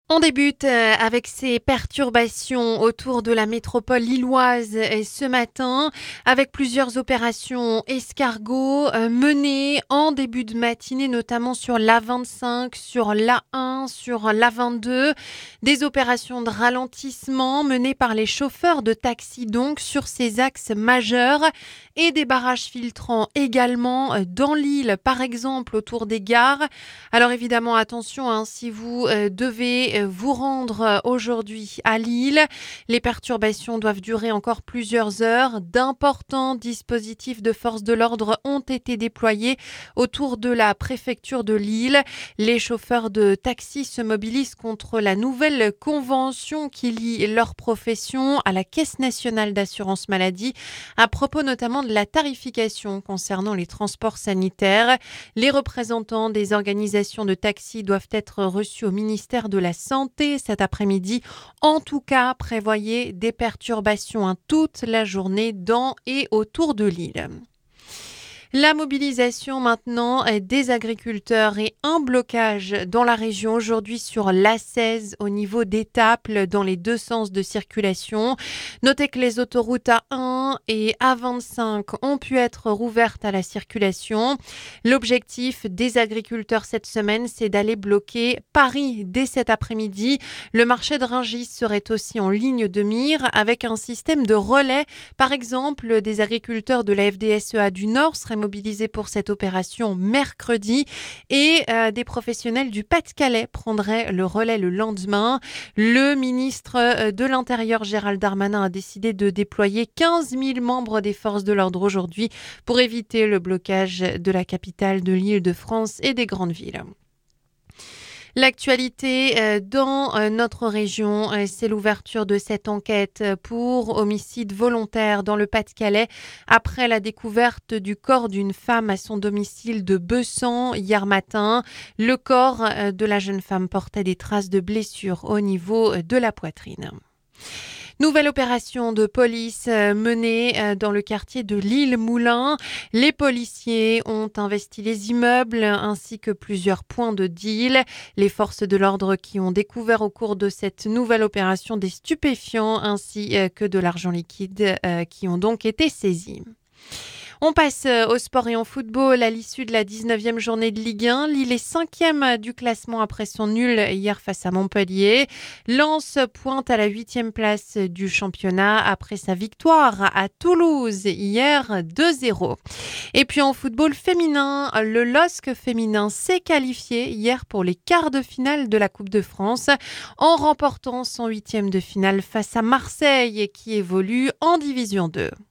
On débute avec ces perturbations autour de la métropole lilloise ce matin, avec plusieurs opérations escargots menées en début de matinée, notamment sur l'A25, sur l'A1, sur l'A22. Des opérations de ralentissement menées par les chauffeurs de taxi donc sur ces axes majeurs et des barrages filtrants également dans l'île, par exemple autour des gares. Alors évidemment, attention, si vous devez vous rendre aujourd'hui à Lille. Les perturbations doivent durer encore plusieurs heures. D'importants dispositifs de force de l'ordre ont été déployés autour de la préfecture de Lille. Les chauffeurs de taxi se mobilisent contre la nouvelle convention qui lie leur profession à la Caisse nationale d'assurance maladie, à propos notamment de la tarification concernant les transports sanitaires. Les représentants des organisations de taxi doivent être reçus au ministère de la Santé cet après-midi. En tout cas, prévoyez des perturbations toute la journée dans et autour de l'île. La mobilisation maintenant des agriculteurs et un blocage dans la région aujourd'hui sur l'A16 au niveau d'Étaples dans les deux sens de circulation. Notez que les autoroutes A1 et A25 ont pu être rouvertes à la circulation. L'objectif des agriculteurs cette semaine, c'est d'aller bloquer Paris dès cet après-midi. Le marché de Rungis serait aussi en ligne de mire avec un système de relais. Par exemple, des agriculteurs de la FDSEA du Nord seraient mobilisés pour cette opération mercredi et des professionnels du Pas-de-Calais prendraient le relais le lendemain. Le ministre de l'Intérieur, Gérald Darmanin, a décidé de déployer 15 000 membres des forces de l'ordre aujourd'hui pour éviter le blocage de la capitale de l'Île-de-France et des grandes villes. L'actualité dans notre région, c'est l'ouverture de cette enquête pour homicide volontaire dans le Pas-de-Calais après la découverte du corps d'une femme à son domicile de Bessan hier matin. Le corps de la jeune femme portait des traces de blessures au niveau de la poitrine. Nouvelle opération de police menée dans le quartier de l'Île-Moulin. Les policiers ont investi les immeubles ainsi que plusieurs points de deal. Les forces de l'ordre qui ont découvert au cours de cette nouvelle opération des stupéfiants ainsi que de l'argent liquide qui ont donc été saisis. On passe au sport et en football à l'issue de la 19e journée de Ligue 1. Lille est 5e du classement après son nul hier face à Montpellier. Lens pointe à la 8e place du championnat après sa victoire à Toulouse hier 2-0. Et puis en football féminin, le LOSC féminin s'est qualifié hier pour les quarts de finale de la Coupe de France en remportant son 8e de finale face à Marseille qui évolue en Division 2.